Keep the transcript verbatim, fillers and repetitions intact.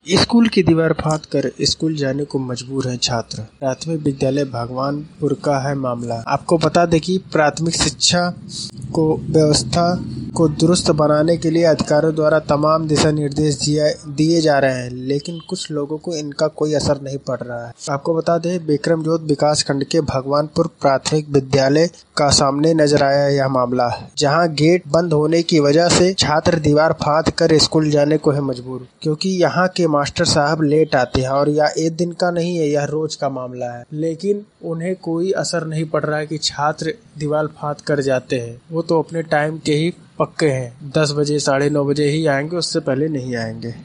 School की दीवार फांद कर स्कूल जाने को मजबूर हैं छात्र। प्राथमिक विद्यालय भगवानपुर का है मामला। आपको बता दें कि प्राथमिक शिक्षा को व्यवस्था को दुरुस्त बनाने के लिए अधिकारियों द्वारा तमाम दिशा निर्देश दिए जा रहे हैं, लेकिन कुछ लोगों को इनका कोई असर नहीं पड़ रहा है। आपको बता दें, विक्रमजोत विकास खंड के भगवानपुर प्राथमिक विद्यालय का सामने नजर आया यह मामला, जहां गेट बंद होने की वजह से छात्र दीवार फांद कर स्कूल जाने को है मजबूर, क्योंकि यहां के मास्टर साहब लेट आते हैं और यह एक दिन का नहीं है, यह रोज का मामला है। लेकिन उन्हें कोई असर नहीं पड़ रहा है कि छात्र दीवार फांद कर जाते हैं। वो तो अपने टाइम के ही पक्के हैं, दस बजे साढ़े नौ बजे ही आएंगे, उससे पहले नहीं आएंगे।